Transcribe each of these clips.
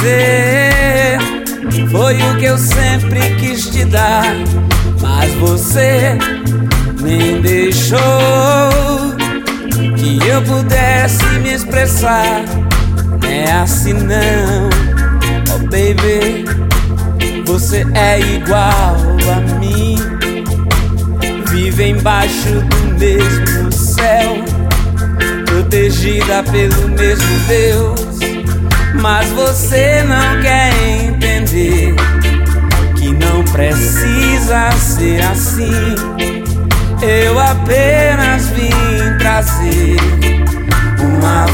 você foi o que eu sempre quis te dar, mas você nem deixou que eu pudesse me expressar. Não é assim não, oh baby, você é igual a mim. Vive embaixo do mesmo céu, protegida pelo mesmo Deus. Mas você não quer entender que não precisa ser assim. Eu apenas vim trazer uma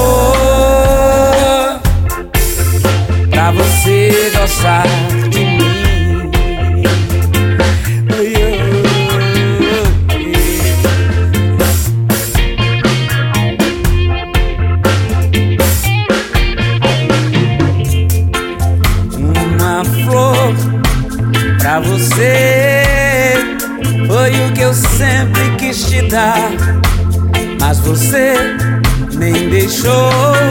flor pra você gostar de mim. Pra você foi o que eu sempre quis te dar, mas você nem deixou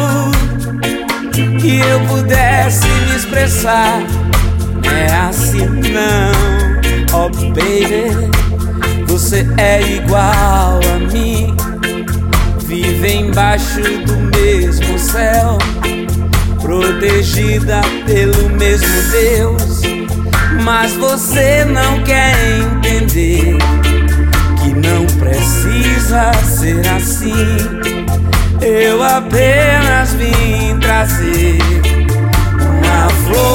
que eu pudesse me expressar. Não é assim não, oh baby, você é igual a mim. Vive embaixo do mesmo céu, protegida pelo mesmo Deus. Mas você não quer entender que não precisa ser assim. Eu apenas vim trazer uma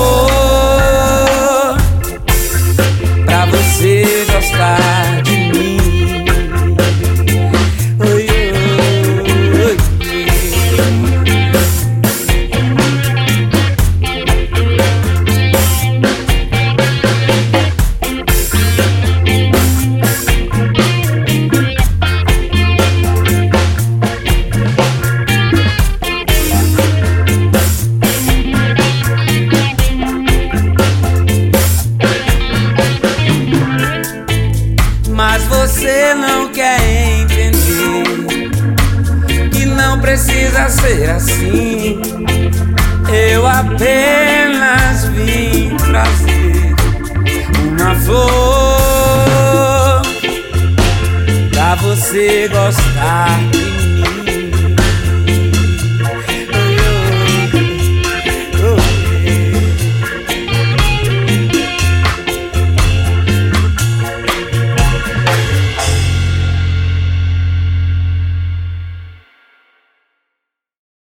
flor pra você gostar de mim. Mas você não quer entender que não precisa ser assim. Eu apenas vim trazer uma flor pra você gostar de mim.